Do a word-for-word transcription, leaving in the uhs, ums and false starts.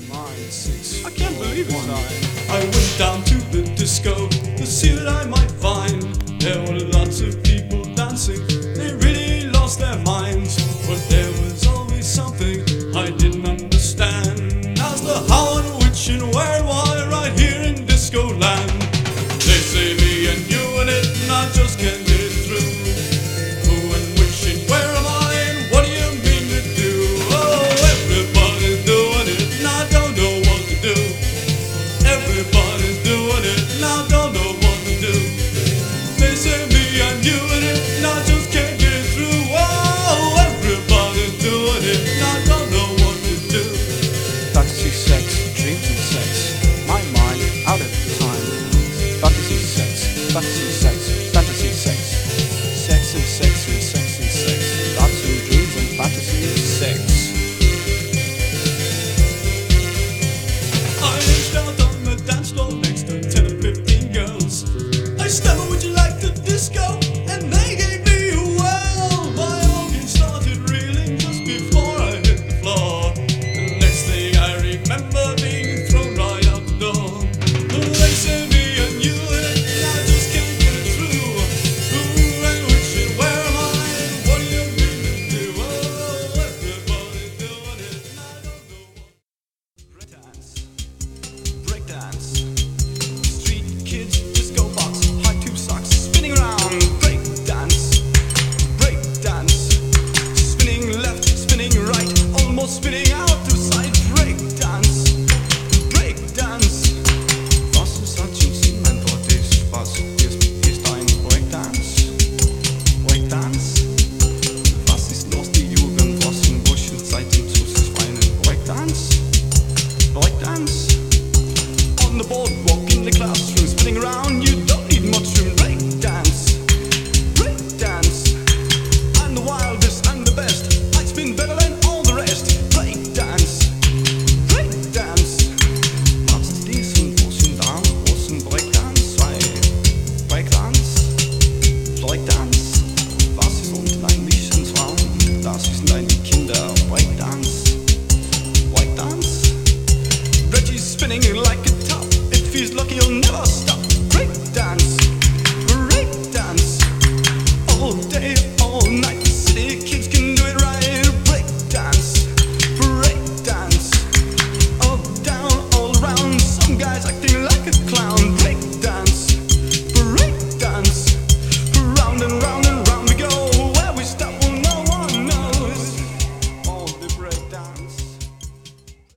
Nine, six, I can't believe it's time. I went down to the disco to see what I might find. There were lots of people dancing, they really lost their minds. But there was always something I didn't understand. As the how and which and where and why right here in disco land. They say me and you and it, and I just can't get it through. Who and which and where am I and what do you mean to do? Oh, everybody's doing it and I don't know what to do. Everybody's doing it and I don't know what to do. They say me and you and it and I just can't get it through. Oh, everybody's doing it and I don't know what to do. Fantasy, sex, dreams and sex. My mind out of time. Fantasy, sex, fantasy, sex, fantasy, sex. Sex and sex and sex and sex. Thoughts and dreams and fantasy, sex. I reached out on the dance floor next to ten or fifteen girls. I stammered, would you like the disco? And they gave me a well. My organ started reeling just before I hit the floor. The next thing I remember being thrown right out the door. They say me and you and I just can't get it through. Who and which and where am I and what do you mean to do? Oh, everybody's doing it and I don't know what. Breakdance, breakdance, street kids, disco box, high tube socks, spinning around. Breakdance, breakdance, spinning left, spinning right, almost spinning out to side. Breakdance, breakdance. Was ist hat schon Sinn, mein Wort ist, was ist, ist ein Breakdance? Breakdance? Was ist los, die Jugend, was in Buschen Zeiten zu sich weinen? Breakdance? Breakdance? On the boardwalk, in the classroom, spinning around, you don't need much room. Breakdance, breakdance. I'm the wildest, I'm the best. I spin better than all the rest. Breakdance, breakdance. Was ist dies und wo sind da? Wo sind Breakdance? Zwei Breakdance, Breakdance. Was ist unten eigentlich ein Traum? Das sind deine Kinder. Breakdance, breakdance. Reggie's spinning like a top. If he's lucky, he'll never stop.